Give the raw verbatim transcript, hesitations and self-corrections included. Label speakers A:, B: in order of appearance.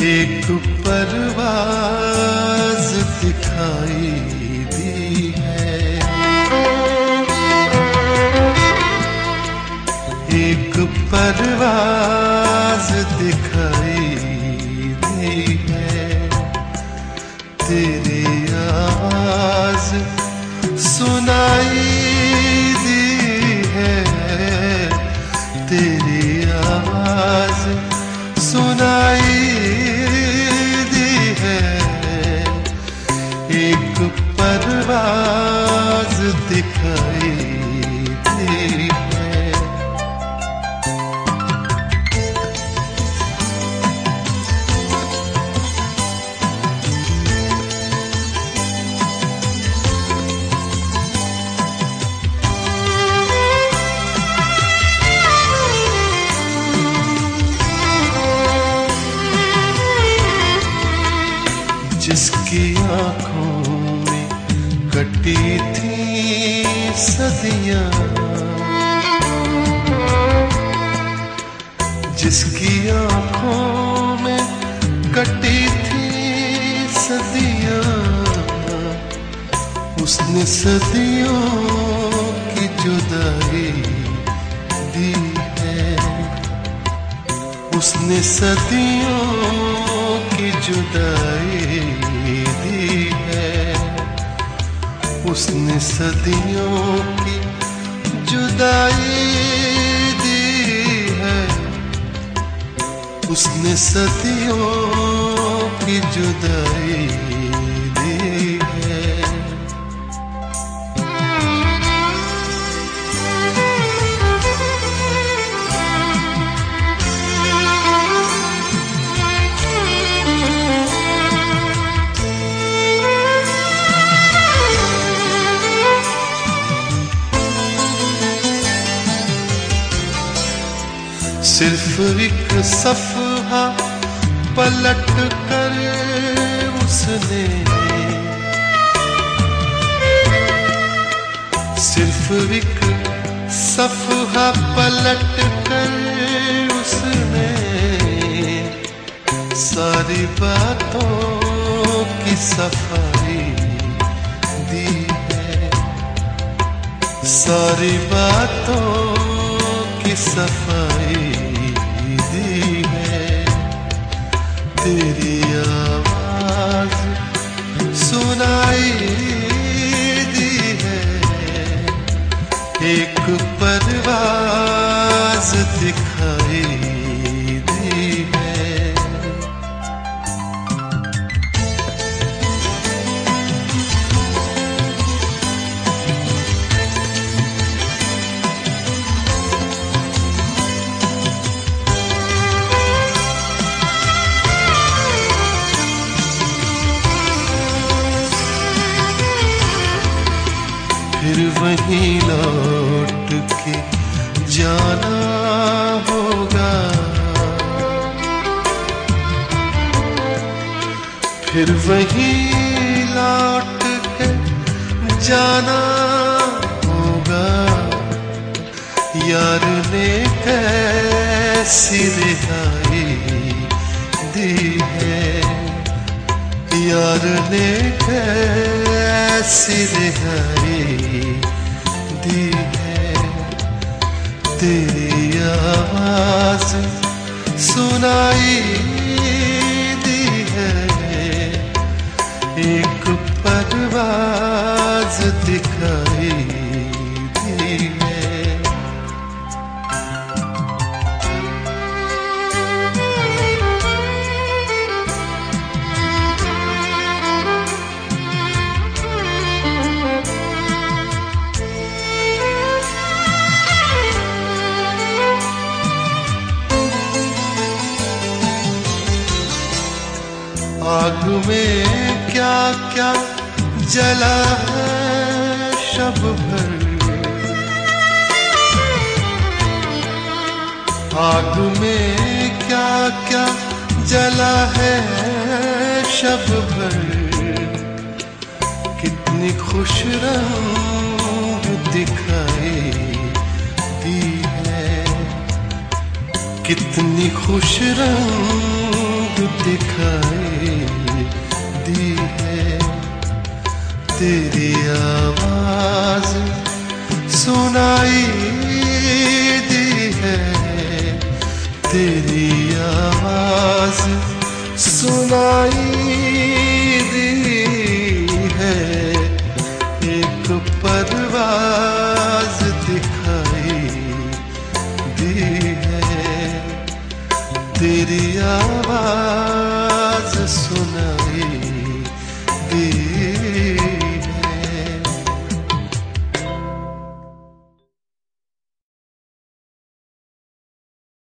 A: एक परवाज़ दिखाई दी है, एक परवाज़ दिखाई दी है। तेरी आवाज़ सुनाई दी है, तेरी आवाज़ सुनाई दी है। एक परवाज़ दिखाई दी है। जिसकी आँखों में कटी थी सदियाँ, जिसकी आँखों में कटी थी सदियाँ, उसने सदियों की जुदाई दी है, उसने सदियों की जुदाई दी है, उसने सदियों की जुदाई दी है, उसने सदियों की जुदाई दी है। सिर्फ एक सफ़हा पलट कर उसने, सिर्फ एक सफ़हा पलट कर उसने सारी बातों की सफाई दी है, सारी बातों की सफाई दी है। तेरी आवाज़ सुनाई दी है, एक परवाज़ दिखाई दी है। फिर वहीं लौट के जाना होगा, फिर वहीं लौट के जाना होगा। यार ने कैसी रिहाई दी है, यार ने कैसी रिहाई दी है। तेरी आवाज़ सुनाई दी है, एक परवाज़ दिखाई दी है। आग में क्या क्या जला है शब भर, आग में क्या क्या जला है शब भर। कितनी खुश रंग दिखाई दी है, कितनी खुश रंग दिखाई दी है। तेरी आवाज सुनाई दी है, तेरी आवाज सुनाई